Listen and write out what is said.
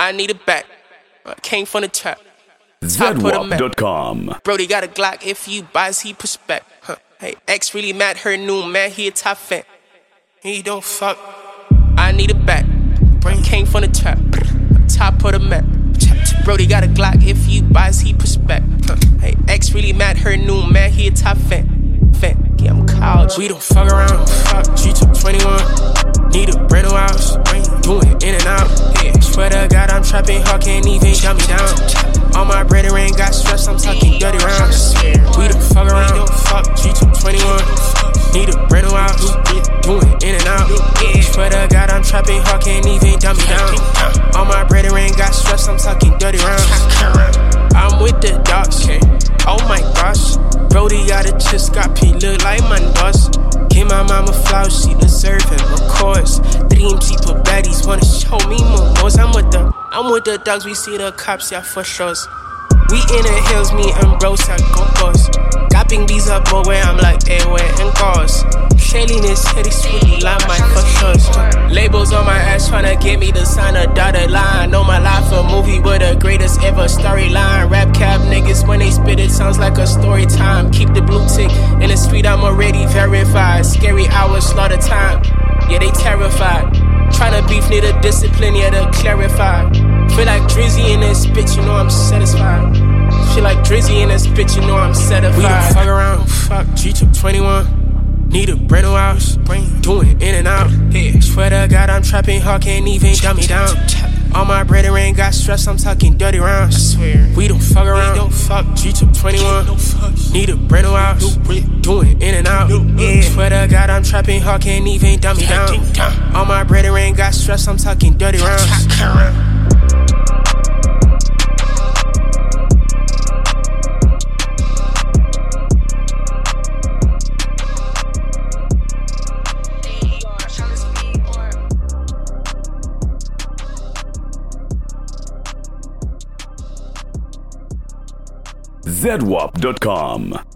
I need it back. I came from the trap. ZWAP.com. Brody got a Glock if you buys, he prospect. Hey, X really mad, her new man, he a top fan. He don't fuck. I need it back. Brain came from the trap. Top of the map. Brody got a Glock if you buys, he prospect. Hey, X really mad, her new man, he a top fan. Yeah, I'm college. We don't fuck around. Fuck, G221. Need a brand new house. Doing in and out. Yeah, swear to God, I'm trapping hard, can't even dumb me down. All my bread ain't got stress, I'm talking dirty rounds. We don't fuck around. Don't fuck, G221. Need a brand new house. Doing in and out. Yeah, swear to God, I'm trapping hard, can't even dumb me down. All my bread ain't got stress, I'm talking dirty rounds. I'm with the dogs. Oh my gosh. Brody got a chest, got P, look like my boss. Give my mama flowers, she deserve him, of course. Dreams, he put baddies, wanna show me more. I'm with the dogs, we see the cops, yeah, for sure. We in the hills, me and bros, I go boss. Gapping these up, but where I'm like, where and cars. Sailing this city, sweetly like my for sure. Labels on my ass, tryna get me to sign a dotted line. Know my life a movie with the greatest ever storyline. Rap cap niggas, when they spit it, sounds like a story time. Keep the blue tick in the street, I'm already verified. Scary hours, slaughter time. Yeah, they terrified. Tryna beef, need a discipline, yeah, to clarify. Feel like Drizzy in this bitch, you know I'm satisfied. Feel like Drizzy in this bitch, you know I'm satisfied. We don't fuck around, fuck G221. Need a brand new house, doing in and out. Yeah, swear to God, I'm trapping hard, can't even dumb me down. All my bread ain't got stress, I'm talking dirty rounds. I swear, we don't fuck around. Don't fuck G221. Need a brand new house, doing in and out. Yeah, swear to God, I'm trapping hard, can't even dumb me down. All my bread ain't got stress, I'm talking dirty rounds. ZWAP.com.